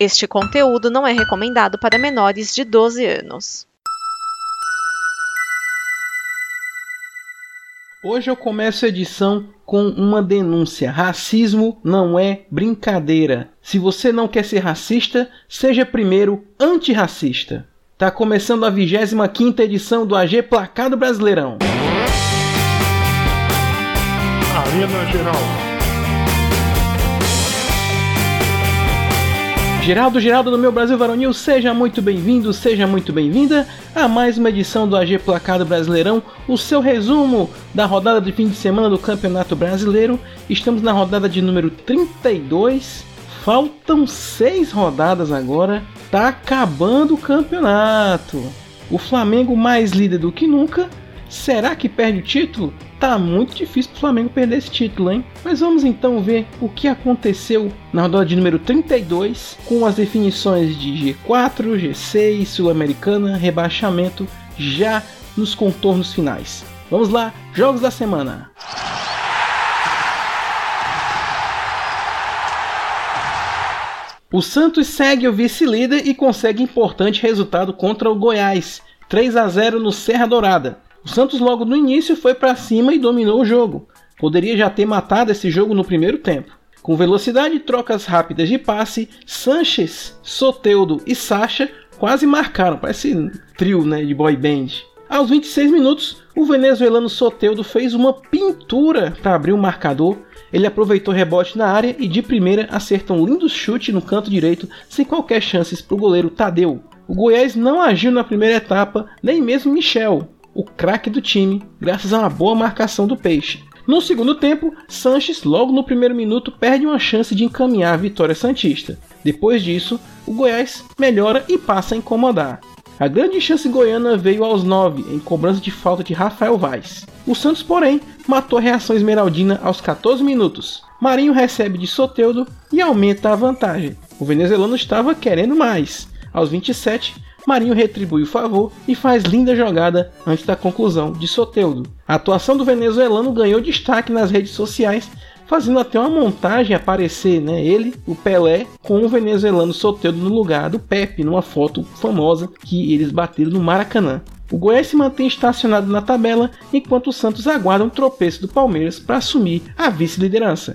Este conteúdo não é recomendado para menores de 12 anos. Hoje eu começo a edição com uma denúncia. Racismo não é brincadeira. Se você não quer ser racista, seja primeiro antirracista. Tá começando a 25ª edição do AG Placar do Brasileirão. Arena Geral. Geraldo do meu Brasil Varonil, seja muito bem-vindo, seja muito bem-vinda a mais uma edição do AG Placar do Brasileirão, o seu resumo da rodada de fim de semana do Campeonato Brasileiro. Estamos na rodada de número 32, faltam 6 rodadas agora, tá acabando o campeonato. O Flamengo mais líder do que nunca, será que perde o título? Tá muito difícil pro Flamengo perder esse título, hein? Mas vamos então ver o que aconteceu na rodada de número 32, com as definições de G4, G6, Sul-Americana, rebaixamento, já nos contornos finais. Vamos lá, jogos da semana. O Santos segue o vice-líder e consegue importante resultado contra o Goiás, 3-0 no Serra Dourada. O Santos logo no início foi para cima e dominou o jogo. Poderia já ter matado esse jogo no primeiro tempo. Com velocidade e trocas rápidas de passe, Sanches, Soteldo e Sacha quase marcaram, parece um trio, de boy band. Aos 26 minutos, o venezuelano Soteldo fez uma pintura para abrir o marcador. Ele aproveitou o rebote na área e de primeira acerta um lindo chute no canto direito, sem qualquer chances para o goleiro Tadeu. O Goiás não agiu na primeira etapa, nem mesmo Michel, o craque do time, graças a uma boa marcação do Peixe. No segundo tempo, Sanches, logo no primeiro minuto, perde uma chance de encaminhar a vitória santista. Depois disso, o Goiás melhora e passa a incomodar. A grande chance goiana veio aos 9, em cobrança de falta de Rafael Vaz. O Santos, porém, matou a reação esmeraldina aos 14 minutos. Marinho recebe de Soteldo e aumenta a vantagem. O venezuelano estava querendo mais. Aos 27, Marinho retribui o favor e faz linda jogada antes da conclusão de Soteldo. A atuação do venezuelano ganhou destaque nas redes sociais, fazendo até uma montagem aparecer, ele, o Pelé, com o venezuelano Soteldo no lugar do Pepe, numa foto famosa que eles bateram no Maracanã. O Goiás se mantém estacionado na tabela, enquanto o Santos aguarda um tropeço do Palmeiras para assumir a vice-liderança.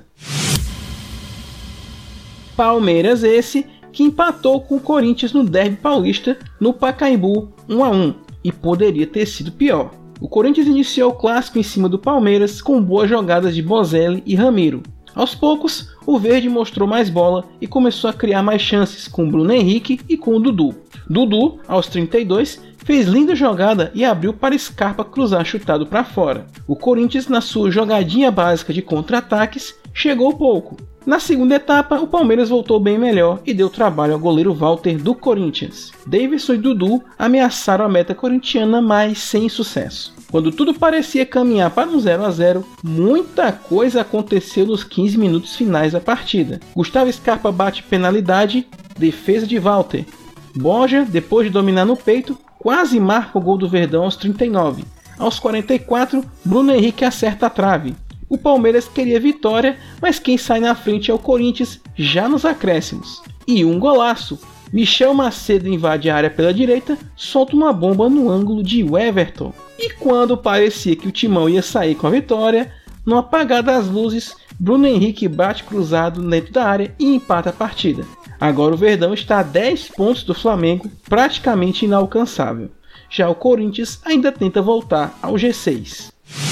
Palmeiras esse que empatou com o Corinthians no derby paulista no Pacaembu 1-1, e poderia ter sido pior. O Corinthians iniciou o clássico em cima do Palmeiras com boas jogadas de Bozelli e Ramiro. Aos poucos, o verde mostrou mais bola e começou a criar mais chances com Bruno Henrique e com o Dudu. Dudu, aos 32, fez linda jogada e abriu para Scarpa cruzar chutado para fora. O Corinthians, na sua jogadinha básica de contra-ataques, chegou pouco. Na segunda etapa, o Palmeiras voltou bem melhor e deu trabalho ao goleiro Walter do Corinthians. Davidson e Dudu ameaçaram a meta corintiana, mas sem sucesso. Quando tudo parecia caminhar para um 0-0, muita coisa aconteceu nos 15 minutos finais da partida. Gustavo Scarpa bate penalidade, defesa de Walter. Borja, depois de dominar no peito, quase marca o gol do Verdão aos 39. Aos 44, Bruno Henrique acerta a trave. O Palmeiras queria vitória, mas quem sai na frente é o Corinthians, já nos acréscimos. E um golaço! Michel Macedo invade a área pela direita, solta uma bomba no ângulo de Everton. E quando parecia que o Timão ia sair com a vitória, no apagar das luzes, Bruno Henrique bate cruzado dentro da área e empata a partida. Agora o Verdão está a 10 pontos do Flamengo, praticamente inalcançável. Já o Corinthians ainda tenta voltar ao G6.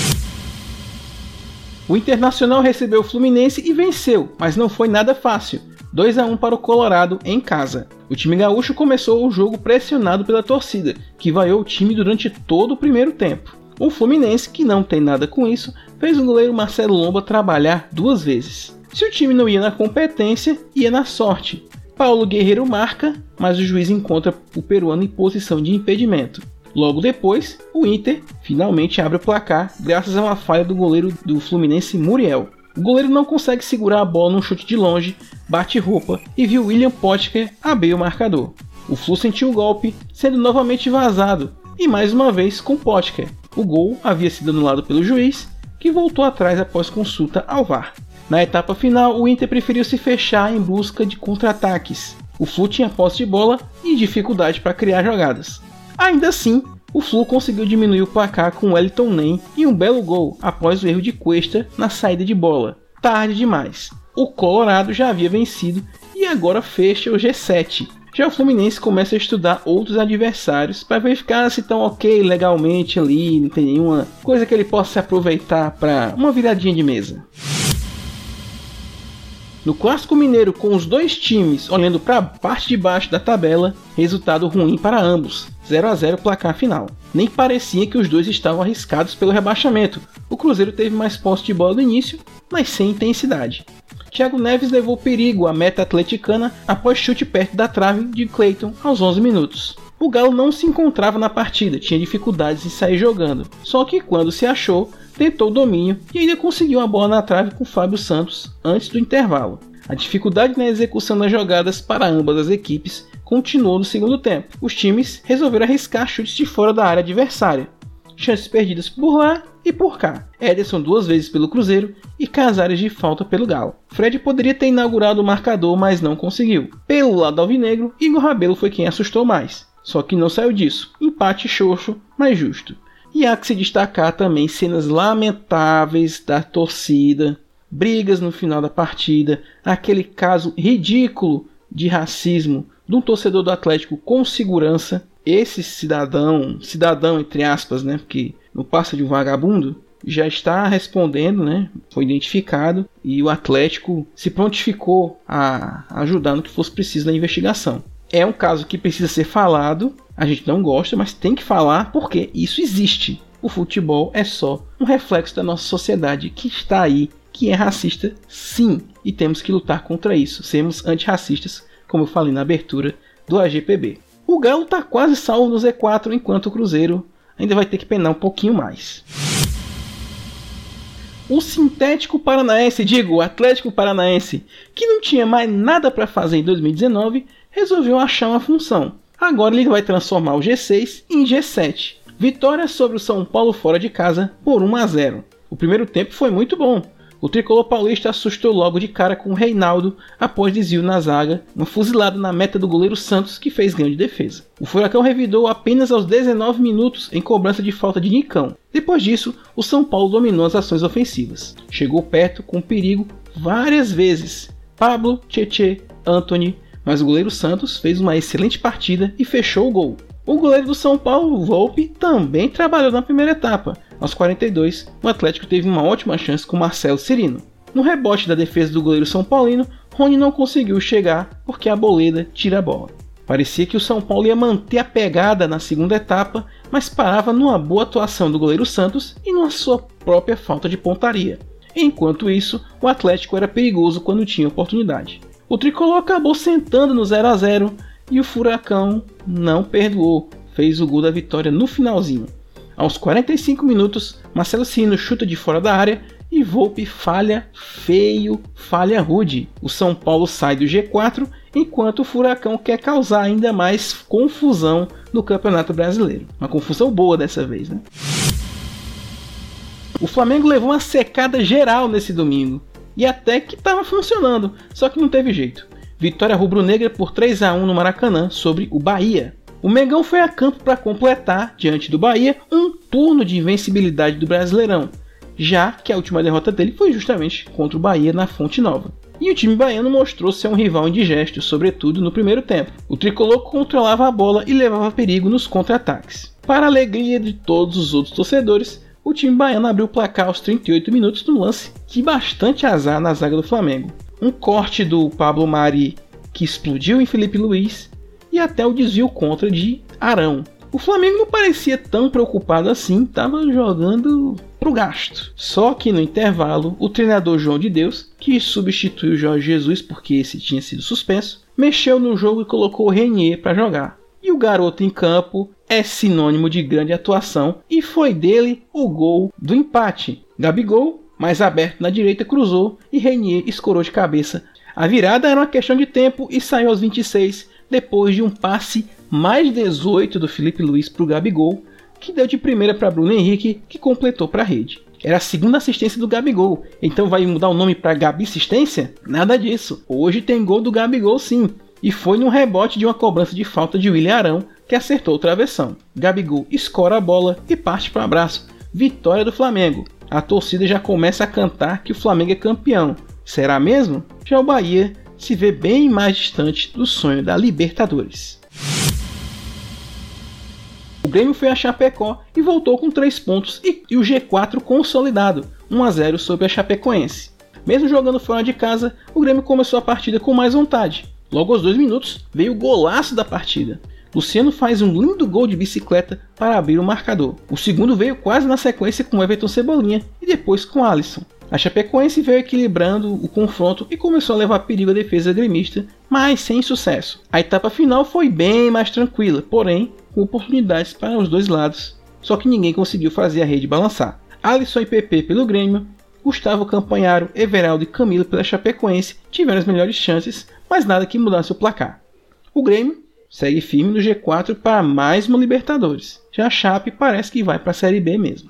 O Internacional recebeu o Fluminense e venceu, mas não foi nada fácil. 2-1 para o Colorado em casa. O time gaúcho começou o jogo pressionado pela torcida, que vaiou o time durante todo o primeiro tempo. O Fluminense, que não tem nada com isso, fez o goleiro Marcelo Lomba trabalhar 2 vezes. Se o time não ia na competência, ia na sorte. Paulo Guerreiro marca, mas o juiz encontra o peruano em posição de impedimento. Logo depois, o Inter finalmente abre o placar graças a uma falha do goleiro do Fluminense, Muriel. O goleiro não consegue segurar a bola num chute de longe, bate roupa e viu William Potker abrir o marcador. O Flu sentiu o golpe, sendo novamente vazado, e mais uma vez com Potker. O gol havia sido anulado pelo juiz, que voltou atrás após consulta ao VAR. Na etapa final, o Inter preferiu se fechar em busca de contra-ataques. O Flu tinha posse de bola e dificuldade para criar jogadas. Ainda assim, o Flu conseguiu diminuir o placar com Wellington Nem e um belo gol após o erro de Cuesta na saída de bola. Tarde demais. O Colorado já havia vencido e agora fecha o G7. Já o Fluminense começa a estudar outros adversários para verificar se estão ok legalmente ali, não tem nenhuma coisa que ele possa se aproveitar para uma viradinha de mesa. No Clássico Mineiro, com os dois times olhando para a parte de baixo da tabela, resultado ruim para ambos, 0-0 placar final. Nem parecia que os dois estavam arriscados pelo rebaixamento. O Cruzeiro teve mais posse de bola no início, mas sem intensidade. Thiago Neves levou perigo à meta atleticana após chute perto da trave de Cleiton aos 11 minutos. O Galo não se encontrava na partida, tinha dificuldades em sair jogando. Só que quando se achou, tentou o domínio e ainda conseguiu uma bola na trave com Fábio Santos antes do intervalo. A dificuldade na execução das jogadas para ambas as equipes continuou no segundo tempo. Os times resolveram arriscar chutes de fora da área adversária. Chances perdidas por lá e por cá. Ederson 2 vezes pelo Cruzeiro e Casares de falta pelo Galo. Fred poderia ter inaugurado o marcador, mas não conseguiu. Pelo lado alvinegro, Igor Rabelo foi quem assustou mais. Só que não saiu disso. Empate xoxo, mas justo. E há que se destacar também cenas lamentáveis da torcida, brigas no final da partida, aquele caso ridículo de racismo de um torcedor do Atlético com segurança. Esse cidadão entre aspas, né, porque não passa de um vagabundo, já está respondendo, né, foi identificado e o Atlético se prontificou a ajudar no que fosse preciso na investigação. É um caso que precisa ser falado, a gente não gosta, mas tem que falar porque isso existe. O futebol é só um reflexo da nossa sociedade que está aí, que é racista sim, e temos que lutar contra isso, sermos antirracistas, como eu falei na abertura do AGPB. O Galo está quase salvo no Z4, enquanto o Cruzeiro ainda vai ter que penar um pouquinho mais. O sintético paranaense, o Atlético Paranaense, que não tinha mais nada para fazer em 2019, resolveu achar uma função. Agora ele vai transformar o G6 em G7. Vitória sobre o São Paulo fora de casa por 1-0. O primeiro tempo foi muito bom. O tricolor paulista assustou logo de cara com o Reinaldo após desvio na zaga, uma fuzilada na meta do goleiro Santos que fez grande defesa. O Furacão revidou apenas aos 19 minutos em cobrança de falta de Nicão. Depois disso, o São Paulo dominou as ações ofensivas. Chegou perto com perigo várias vezes. Pablo, Tietê, Antony, mas o goleiro Santos fez uma excelente partida e fechou o gol. O goleiro do São Paulo, Volpi, também trabalhou na primeira etapa. Aos 42, o Atlético teve uma ótima chance com Marcelo Cirino. No rebote da defesa do goleiro São Paulino, Rony não conseguiu chegar porque a Boleda tira a bola. Parecia que o São Paulo ia manter a pegada na segunda etapa, mas parava numa boa atuação do goleiro Santos e numa sua própria falta de pontaria. Enquanto isso, o Atlético era perigoso quando tinha oportunidade. O tricolor acabou sentando no 0-0 e o Furacão não perdoou, fez o gol da vitória no finalzinho. Aos 45 minutos, Marcelo Cirino chuta de fora da área e Volpi falha feio, falha rude. O São Paulo sai do G4, enquanto o Furacão quer causar ainda mais confusão no Campeonato Brasileiro. Uma confusão boa dessa vez, né? O Flamengo levou uma secada geral nesse domingo. E até que estava funcionando, só que não teve jeito. Vitória rubro-negra por 3-1 no Maracanã sobre o Bahia. O Mengão foi a campo para completar, diante do Bahia, um turno de invencibilidade do Brasileirão, já que a última derrota dele foi justamente contra o Bahia na Fonte Nova. E o time baiano mostrou ser um rival indigesto, sobretudo no primeiro tempo. O tricolor controlava a bola e levava perigo nos contra-ataques. Para a alegria de todos os outros torcedores, o time baiano abriu o placar aos 38 minutos no lance de bastante azar na zaga do Flamengo. Um corte do Pablo Mari que explodiu em Felipe Luiz e até o desvio contra de Arão. O Flamengo não parecia tão preocupado assim, estava jogando pro gasto. Só que no intervalo, o treinador João de Deus, que substituiu o Jorge Jesus porque esse tinha sido suspenso, mexeu no jogo e colocou o Renier para jogar. E o garoto em campo é sinônimo de grande atuação e foi dele o gol do empate. Gabigol, mais aberto na direita, cruzou e Renier escorou de cabeça. A virada era uma questão de tempo e saiu aos 26, depois de um passe mais 18 do Felipe Luiz para o Gabigol, que deu de primeira para Bruno Henrique, que completou para a rede. Era a segunda assistência do Gabigol, então vai mudar o nome para Gabi Assistência? Nada disso, hoje tem gol do Gabigol sim. E foi no rebote de uma cobrança de falta de William Arão que acertou o travessão. Gabigol escora a bola e parte para o abraço. Vitória do Flamengo. A torcida já começa a cantar que o Flamengo é campeão. Será mesmo? Já o Bahia se vê bem mais distante do sonho da Libertadores. O Grêmio foi a Chapecó e voltou com 3 pontos e o G4 consolidado, 1-0 sobre a Chapecoense. Mesmo jogando fora de casa, o Grêmio começou a partida com mais vontade. Logo aos 2 minutos veio o golaço da partida. Luciano faz um lindo gol de bicicleta para abrir o marcador. O segundo veio quase na sequência com Everton Cebolinha e depois com Alisson. A Chapecoense veio equilibrando o confronto e começou a levar perigo à defesa gremista, mas sem sucesso. A etapa final foi bem mais tranquila, porém com oportunidades para os dois lados. Só que ninguém conseguiu fazer a rede balançar. Alisson e PP pelo Grêmio, Gustavo Campanharo, Everaldo e Camilo pela Chapecoense tiveram as melhores chances, mas nada que mudasse o placar. O Grêmio segue firme no G4 para mais uma Libertadores. Já a Chape parece que vai para a Série B mesmo.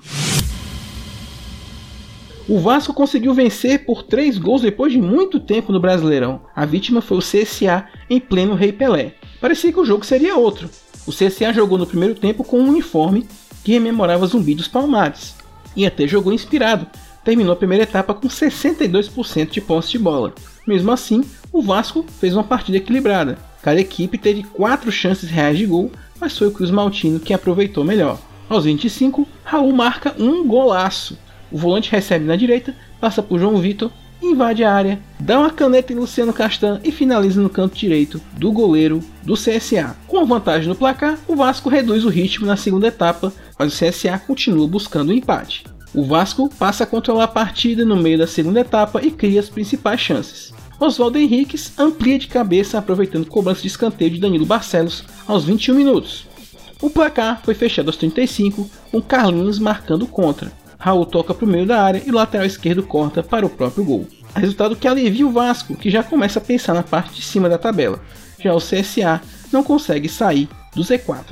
O Vasco conseguiu vencer por 3 gols depois de muito tempo no Brasileirão. A vítima foi o CSA em pleno Rei Pelé. Parecia que o jogo seria outro. O CSA jogou no primeiro tempo com um uniforme que rememorava Zumbi dos Palmares. E até jogou inspirado. Terminou a primeira etapa com 62% de posse de bola. Mesmo assim, o Vasco fez uma partida equilibrada. Cada equipe teve 4 chances reais de gol, mas foi o Cruz Maltino que aproveitou melhor. Aos 25, Raul marca um golaço. O volante recebe na direita, passa por João Vitor, invade a área, dá uma caneta em Luciano Castan e finaliza no canto direito do goleiro do CSA. Com a vantagem no placar, o Vasco reduz o ritmo na segunda etapa, mas o CSA continua buscando o empate. O Vasco passa a controlar a partida no meio da segunda etapa e cria as principais chances. Oswaldo Henriques amplia de cabeça aproveitando cobrança de escanteio de Danilo Barcelos aos 21 minutos. O placar foi fechado aos 35, com Carlinhos marcando contra. Raul toca para o meio da área e o lateral esquerdo corta para o próprio gol. Resultado que alivia o Vasco, que já começa a pensar na parte de cima da tabela. Já o CSA não consegue sair do Z4.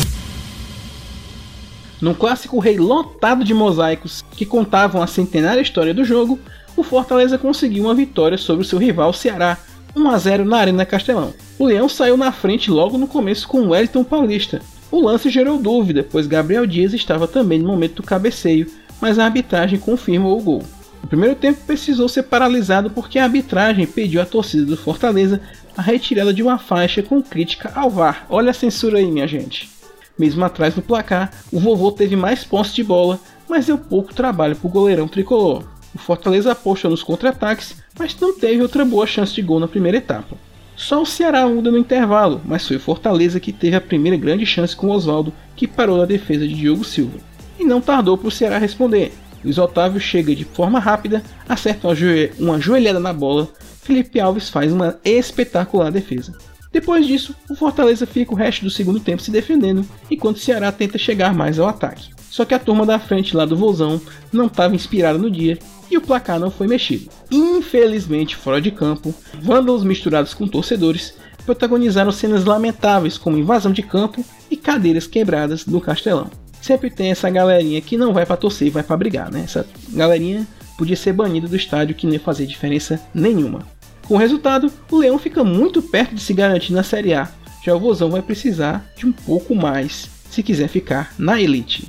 Num clássico rei lotado de mosaicos que contavam a centenária história do jogo, o Fortaleza conseguiu uma vitória sobre o seu rival Ceará, 1-0 na Arena Castelão. O Leão saiu na frente logo no começo com o Wellington Paulista. O lance gerou dúvida, pois Gabriel Dias estava também no momento do cabeceio, mas a arbitragem confirmou o gol. O primeiro tempo precisou ser paralisado porque a arbitragem pediu à torcida do Fortaleza a retirada de uma faixa com crítica ao VAR. Olha a censura aí, minha gente. Mesmo atrás no placar, o Vovô teve mais posse de bola, mas deu pouco trabalho para o goleirão tricolor. O Fortaleza apostou nos contra-ataques, mas não teve outra boa chance de gol na primeira etapa. Só o Ceará muda no intervalo, mas foi o Fortaleza que teve a primeira grande chance com o Oswaldo, que parou na defesa de Diogo Silva. E não tardou para o Ceará responder. Luiz Otávio chega de forma rápida, acerta uma joelhada na bola, Felipe Alves faz uma espetacular defesa. Depois disso, o Fortaleza fica o resto do segundo tempo se defendendo, enquanto o Ceará tenta chegar mais ao ataque. Só que a turma da frente lá do Vozão não estava inspirada no dia e o placar não foi mexido. Infelizmente, fora de campo, vândalos misturados com torcedores protagonizaram cenas lamentáveis como invasão de campo e cadeiras quebradas no Castelão. Sempre tem essa galerinha que não vai pra torcer e vai pra brigar, né? Essa galerinha podia ser banida do estádio, que não ia fazer diferença nenhuma. Com o resultado, o Leão fica muito perto de se garantir na Série A. Já o Vozão vai precisar de um pouco mais se quiser ficar na elite.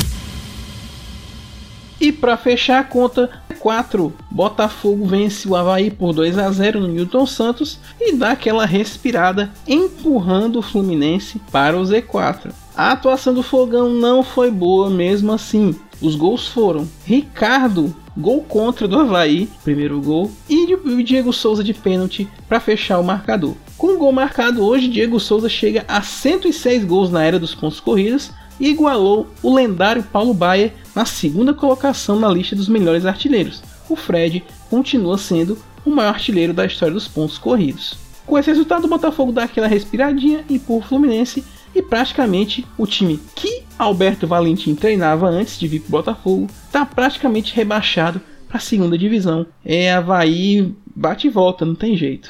E para fechar a conta, 4, Botafogo vence o Avaí por 2-0 no Newton Santos e dá aquela respirada, empurrando o Fluminense para o Z4. A atuação do Fogão não foi boa mesmo assim. Os gols foram Ricardo, gol contra do Avaí, primeiro gol, e o Diego Souza de pênalti para fechar o marcador. Com o gol marcado hoje, Diego Souza chega a 106 gols na era dos pontos corridos e igualou o lendário Paulo Baier na segunda colocação na lista dos melhores artilheiros. O Fred continua sendo o maior artilheiro da história dos pontos corridos. Com esse resultado, o Botafogo dá aquela respiradinha e empurra o Fluminense, e praticamente o time que Alberto Valentim treinava antes de vir para o Botafogo está praticamente rebaixado para a segunda divisão. Avaí bate e volta, não tem jeito.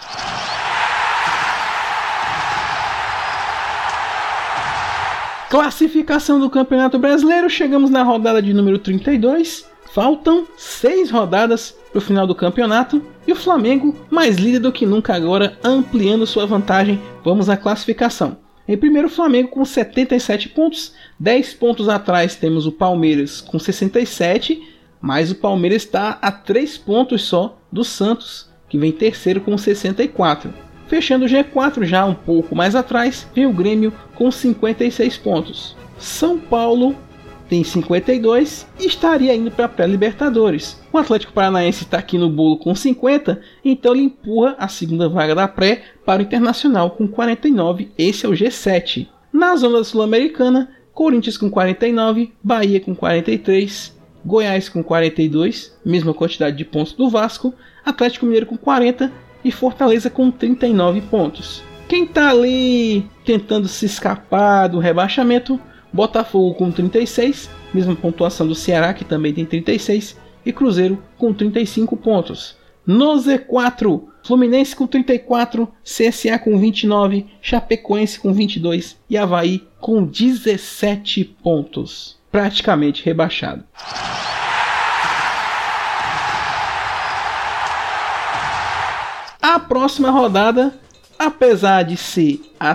Classificação do Campeonato Brasileiro, chegamos na rodada de número 32. Faltam 6 rodadas para o final do campeonato e o Flamengo mais líder do que nunca agora, ampliando sua vantagem. Vamos à classificação. Em primeiro, o Flamengo com 77 pontos, 10 pontos atrás temos o Palmeiras com 67, mas o Palmeiras está a 3 pontos só do Santos, que vem terceiro com 64. Fechando o G4 já um pouco mais atrás, vem o Grêmio com 56 pontos. São Paulo tem 52 e estaria indo para a pré-Libertadores. O Atlético Paranaense está aqui no bolo com 50, então ele empurra a segunda vaga da pré para o Internacional com 49, esse é o G7. Na zona sul-americana, Corinthians com 49, Bahia com 43, Goiás com 42, mesma quantidade de pontos do Vasco, Atlético Mineiro com 40 e Fortaleza com 39 pontos. Quem está ali tentando se escapar do rebaixamento, Botafogo com 36, mesma pontuação do Ceará, que também tem 36, e Cruzeiro com 35 pontos. No Z4, Fluminense com 34, CSA com 29, Chapecoense com 22 e Avaí com 17 pontos. Praticamente rebaixado. A próxima rodada, apesar de ser a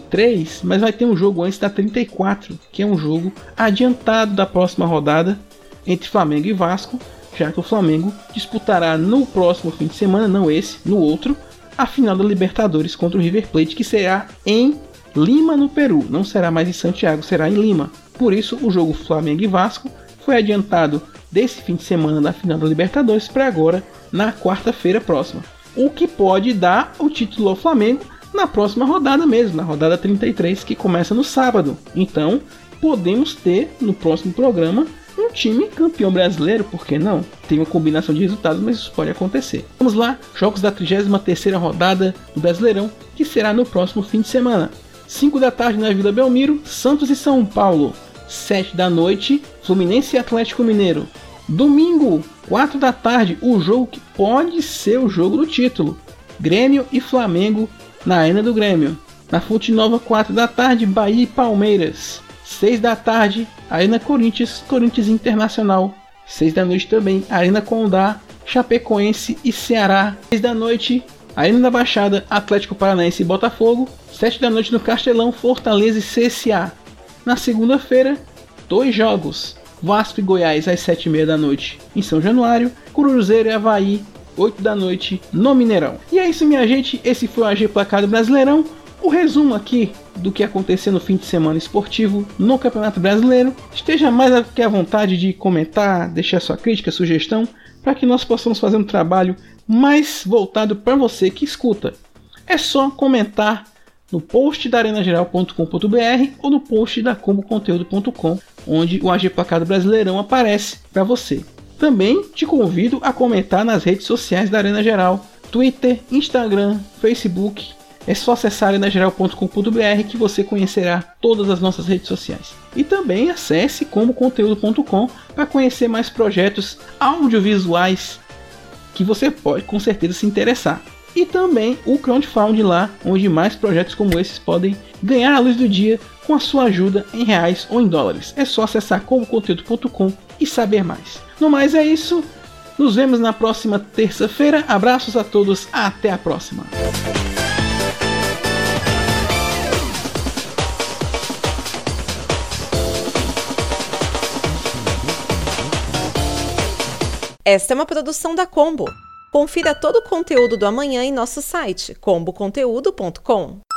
33, mas vai ter um jogo antes da 34, que é um jogo adiantado da próxima rodada entre Flamengo e Vasco, já que o Flamengo disputará no próximo fim de semana, não esse, no outro, a final da Libertadores contra o River Plate, que será em Lima, no Peru. Não será mais em Santiago, será em Lima. Por isso, o jogo Flamengo e Vasco foi adiantado desse fim de semana da final da Libertadores para agora, na quarta-feira próxima. O que pode dar o título ao Flamengo na próxima rodada mesmo, na rodada 33, que começa no sábado. Então, podemos ter no próximo programa um time campeão brasileiro, por que não? Tem uma combinação de resultados, mas isso pode acontecer. Vamos lá, jogos da 33ª rodada do Brasileirão, que será no próximo fim de semana. 5 da tarde na Vila Belmiro, Santos e São Paulo. 7 da noite, Fluminense e Atlético Mineiro. Domingo, 4 da tarde, o jogo que pode ser o jogo do título. Grêmio e Flamengo na Arena do Grêmio. Na Fonte Nova, 4 da tarde, Bahia e Palmeiras. 6 da tarde, Arena Corinthians, Corinthians Internacional. 6 da noite também, Arena Condá, Chapecoense e Ceará. 6 da noite, Arena da Baixada, Atlético Paranaense e Botafogo. 7 da noite no Castelão, Fortaleza e CSA. Na segunda-feira, 2 jogos. Vasco e Goiás às 7h30 da noite em São Januário. Cruzeiro e Avaí, 8 da noite no Mineirão. E é isso, minha gente. Esse foi o AG Placar do Brasileirão. O resumo aqui do que aconteceu no fim de semana esportivo no Campeonato Brasileiro. Esteja mais que à vontade de comentar, deixar sua crítica, sugestão, para que nós possamos fazer um trabalho mais voltado para você que escuta. É só comentar no post da arenageral.com.br ou no post da comboconteúdo.com, onde o AG Placar do Brasileirão aparece para você. Também te convido a comentar nas redes sociais da Arena Geral, Twitter, Instagram, Facebook. É só acessar arenageral.com.br que você conhecerá todas as nossas redes sociais. E também acesse comboconteúdo.com para conhecer mais projetos audiovisuais que você pode com certeza se interessar. E também o crowdfunding lá, onde mais projetos como esses podem ganhar a luz do dia com a sua ajuda em reais ou em dólares. É só acessar comboconteúdo.com e saber mais. No mais é isso, nos vemos na próxima terça-feira. Abraços a todos, até a próxima. Esta é uma produção da Combo. Confira todo o conteúdo do amanhã em nosso site comboconteúdo.com.